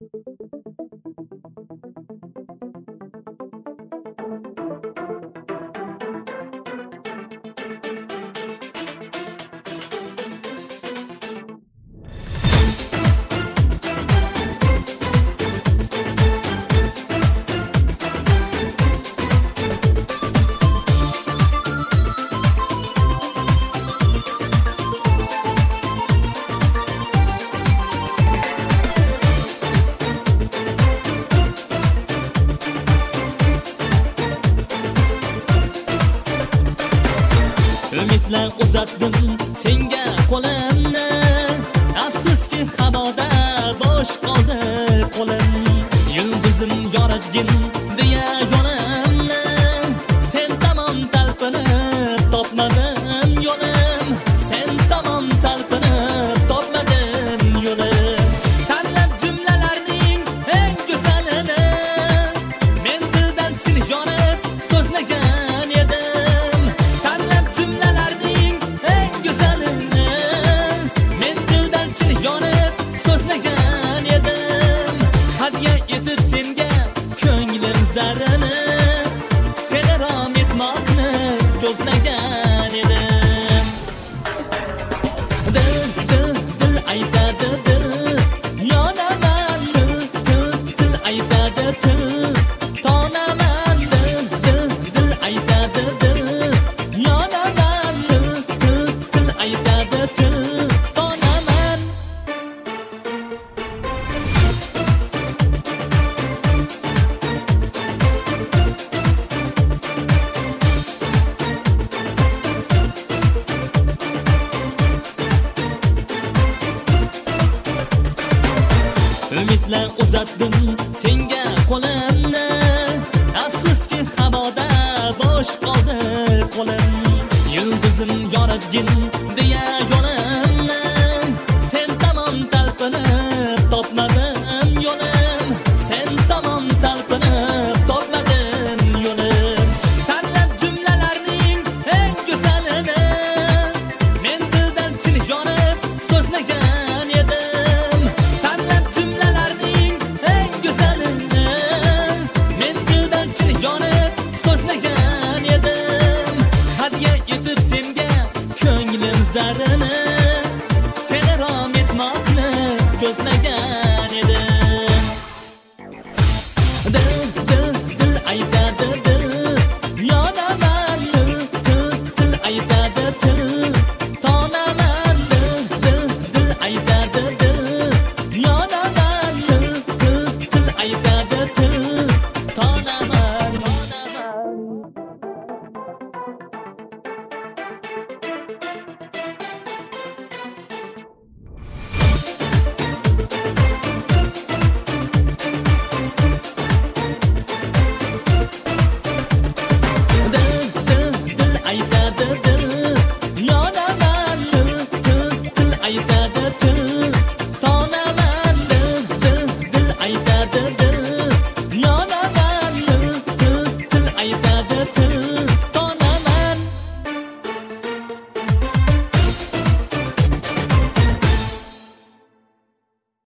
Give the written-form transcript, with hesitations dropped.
Umidlar uzatdim senga qo'limni, afsuski havoda bo'sh qoldi qo'lim. Yulduzim yoritgin deya yo'limni, sen tomon talpinib topmadim yo'lim, sen tomon talpinib topmadim yo'lim. Tanlab jumlalarning eng go'zalini, men dildan chin yonib so'zlagan edim. Tanlab jumlalarning eng go'zalini, men dildan chin yonib so'zlagan edim. Hadya etib senga ko'nglim zarini, seni rom etmoqni ko'zlagan edim. Dil aytadi dil, yonaman dil aytadi til, tonaman dil aytadi dil, yonaman dil aytadi til, tonaman. Umidlar uzatdim senga qo'limni, afsuski havoda bo'sh qoldi qo'lim. Yulduzim yoritgin deya yo'limni, sen tomon talpinib topmadim yo'lim, sen tomon talpinib topmadim yo'lim. Tanlab jumlalarning eng go'zalini, men dildan chin yonib so'zlagan edim. Tanlab jumlalarning eng go'zalini, men dildan chin yonib so'zlagan edim. Hadya etib senga ko'nglim zarini, seni rom etmoqni ko'zlagan